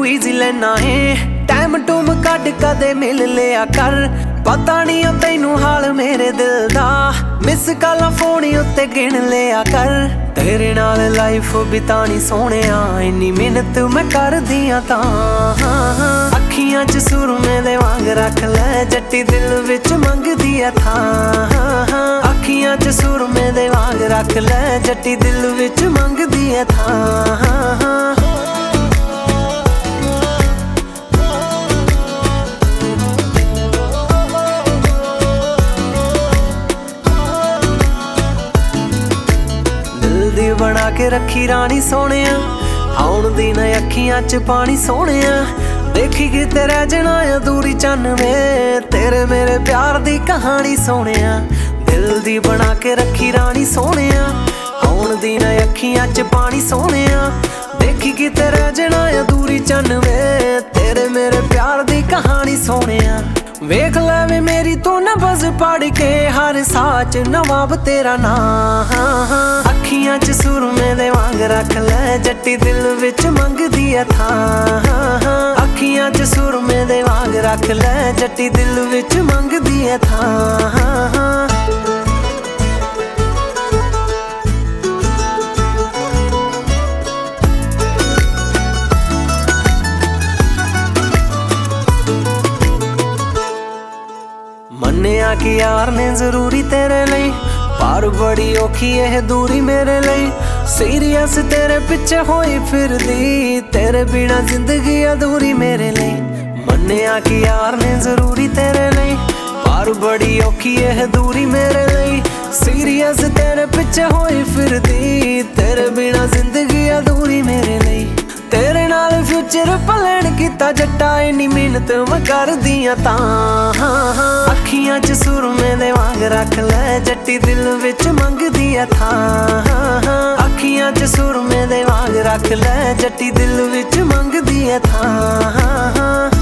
तू ईजी लेना है टाइम टूम कड कदे मिल लिया कर पता नहीं तैनू हाल मेरे दिल दा मिस काला फोन उत्ते गिन लिया कर तेरे नाल लाइफ बितानी सोहणिया इन्नी मेहनत मैं कर दियां तां अखियां च सुरमे दे वांग रख ले जट्टी दिल विच मंगदी आ थां अखियां च सुरमे दे वांग रख ले जट्टी दिल विच मंगदी आ थां बना के रखी रानी सोहणिया आउण दी ना अखियां च पानी सोहणिया देखी किते रह जाना अधूरी चन्न में तेरे मेरे प्यार दी कहानी सोहणिया दिल दी बना के रखी रानी सोहणिया आउण दी ना अखियां च पानी सोहणिया देखी किते रह जाना अधूरी चन्न में तेरे मेरे प्यार दी कहानी सोहणिया वेख ले वे मेरी तू न बस पढ़ के हर साच नवाब तेरा नाम अखियां च सुरमे दे वांग रख ले जट्टी दिल विच मंगदी आ थां अखियां च सुरमे दे वांग रख ले जट्टी दिल विच मंगदी आ थां मन्निया कि यार ने जरूरी तेरे लिए पर बड़ी औखी है दूरी मेरे लिए सीरियस तेरे पिछे होई फिरदी तेरे बिना जिंदगी अधूरी मेरे लिए मन्निया कि यार ने जरूरी तेरे लिए पर बड़ी औखी है दूरी मेरे लिए सीरियस तेरे पिछे होई फिरदी तेरे बिना जिंदगी अधूरी मेरे लिए तेरे नाल फ्यूचर प्लान कीता जट्टा इन्नी मेहनत मैं कर दियां तां अखियां च सुरमे दे वांग रख ले जट्टी दिल विच मंगदी आ थां अखियां च सुरमे दे वांग रख ले जट्टी दिल विच मंगदी आ थां